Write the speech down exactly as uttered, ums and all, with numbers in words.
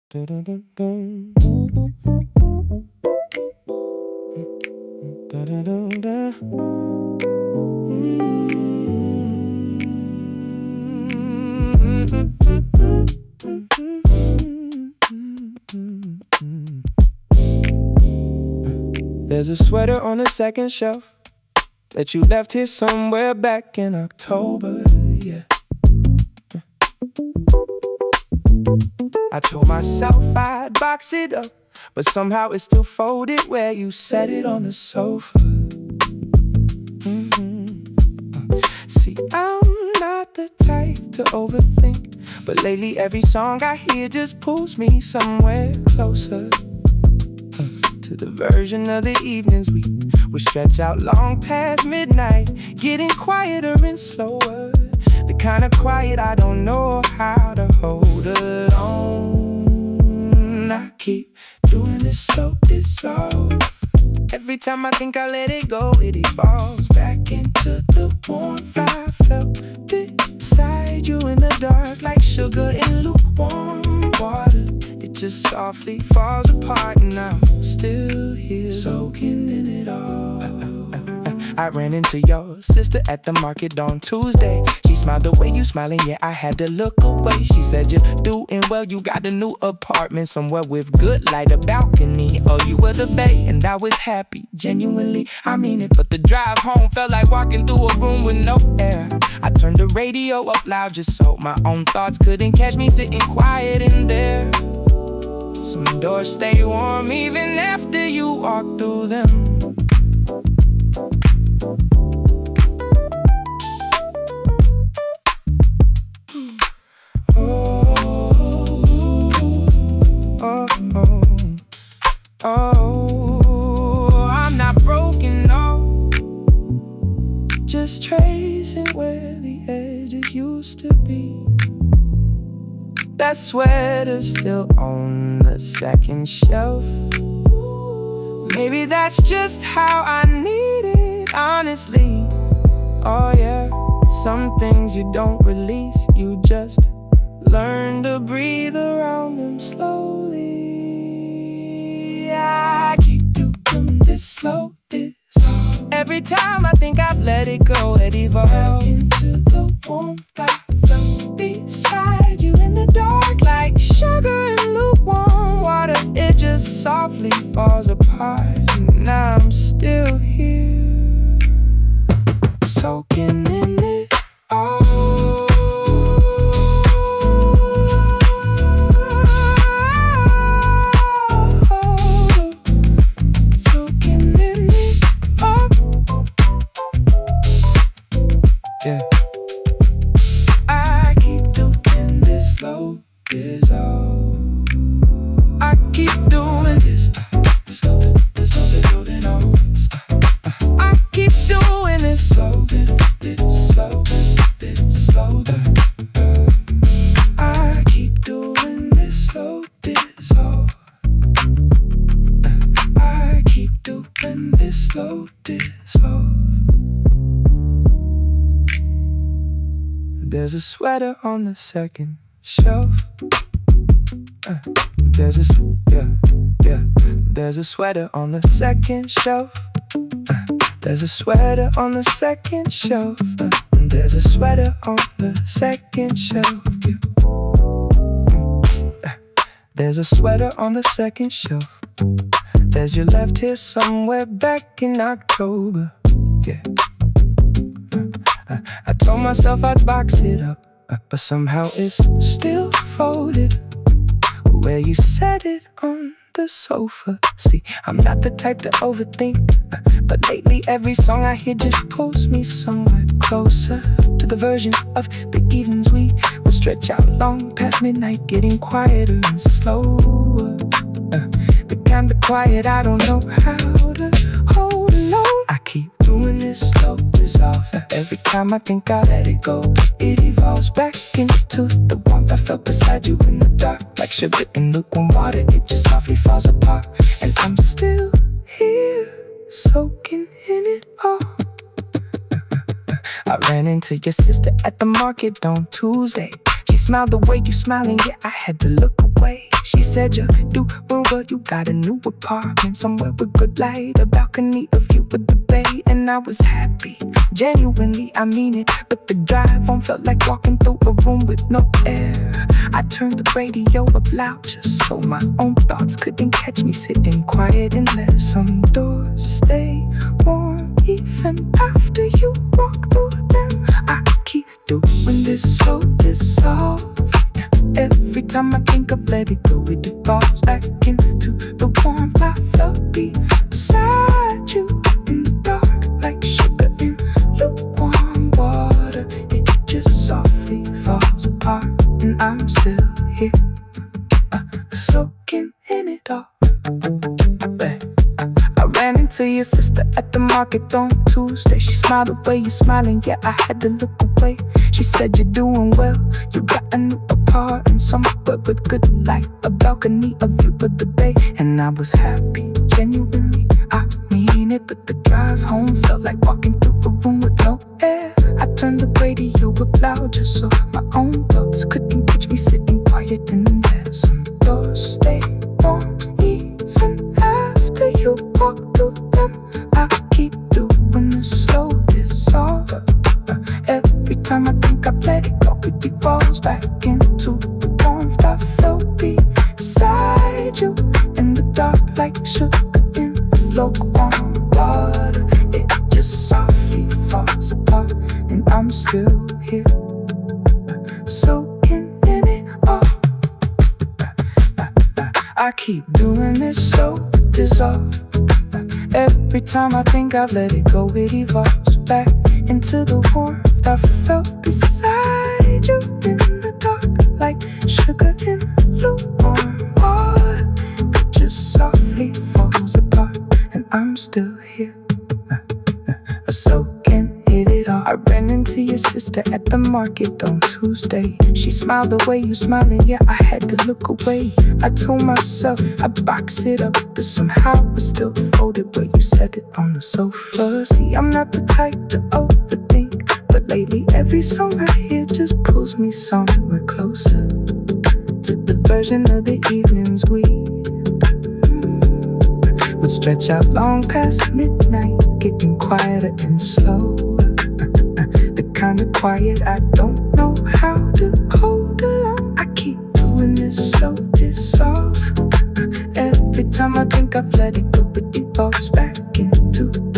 Da-da-da-dum. Da-da-dum-da. There's a sweater on the second shelf that you left here somewhere back in October, yeah. I told myself I'd box it up, but somehow it's still folded where you set it on the sofa. Mm-hmm. See, I'm not the type to overthink, but lately every song I hear just pulls me somewhere closer to the version of the evenings we would stretch out long past midnight, getting quieter and slower. The kind of quiet I don't know how to hold alone. I keep doing this slow dissolve. Every time I think I let it go, it evolves back into the warmth I felt inside you in the dark, like sugar in lukewarm water. It just softly falls apart, and I'm still here, soaking in it all. I ran into your sister at the market on Tuesday. She smiled the way you smiling, yeah, I had to look away. She said you're doing well, you got a new apartment somewhere with good light, a balcony. Oh, you were the bae, and I was happy, genuinely, I mean it. But the drive home felt like walking through a room with no air. I turned the radio up loud just so my own thoughts couldn't catch me sitting quiet in there. Some doors stay warm even after you walk through them. Oh, I'm not broken, no. Just tracing where the edges used to be. That sweater's still on the second shelf. Maybe that's just how I need it, honestly. Oh yeah, some things you don't release, you just learn to breathe around them slowly. I keep doing this slow dissolve. Every time I think I've let it go, it evolves back into the warmth I felt beside you in the dark, like sugar in lukewarm water. It just softly falls apart, and now I'm still here, soaking in it all. Yeah. I keep doing this slow dissolve. I keep doing this slow dissolve. I keep doing this slow slow slow. I keep doing this slow dissolve. I keep doing this slow dissolve. There's a sweater on the second shelf. Uh, there's a, yeah, yeah. There's a sweater on the second shelf. Uh, there's a sweater on the second shelf. Uh, there's a sweater on the second shelf. Yeah. Uh, there's a sweater on the second shelf. There's your left here somewhere back in October. Yeah. I told myself I'd box it up, but somehow it's still folded where you set it on the sofa. See, I'm not the type to overthink, but lately every song I hear just pulls me somewhere closer to the version of the evenings we would stretch out long past midnight, getting quieter and slower. uh, The kind of quiet I don't know how to hold alone. I keep doing this slow dissolve. Every time I think I let it go, it evolves back into the warmth I felt beside you in the dark, like sugar in lukewarm water. It just softly falls apart, and I'm still here, soaking in it all. I ran into your sister at the market on Tuesday. She smiled the way you smiling, yeah, I had to look away. She said said you're doing well. You got a new apartment somewhere with good light, a balcony, a view with the bay. And I was happy, genuinely, I mean it. But the drive home felt like walking through a room with no air. I turned the radio up loud just so my own thoughts couldn't catch me, sitting quiet and let some doors stay warm even after you walk through them. I keep doing this so dissolve. Every time I think of let it go, it evolves back into the warmth I felt beside you in the dark, like sugar in lukewarm water. It just softly falls apart, and I'm still here, uh, soaking in it all. I ran into your sister at the market on Tuesday. She smiled the way you're smiling, yeah, I had to look away. She said you're doing well, you got a new apartment somewhere with good light, a balcony, a view of the bay. And I was happy, genuinely, I mean it. But the drive home felt like walking through a room with no air. I turned the radio up loud just so my own thoughts couldn't catch me, sitting quiet in there. Some doors stay warm even after you walk through them. I keep doing this slow dissolve. Every time I think I've let it go, it evolves back into the warmth I felt beside you in the dark, like sugar in lukewarm water. It just softly falls apart, and I'm still here, soaking in it all. I keep doing this so dissolve. Every time I think I've let it go, it evolves back into the warmth I felt beside you in the dark, like sugar in lukewarm water. It just softly falls apart, and I'm still here, uh, soaking in it all. I ran into your sister at the market on Tuesday. She smiled the way you smiling, yeah, I had to look away. I told myself I'd box it up, but somehow it's still folded where you set it on the sofa. See, I'm not the type to overthink, but lately every song I hear just pulls me somewhere closer to the version of the evenings we mm, would stretch out long past midnight, getting quieter and slower. The kind of quiet I don't know how to hold alone. I keep doing this so dissolve. Every time I think I've let it go, it evolves back into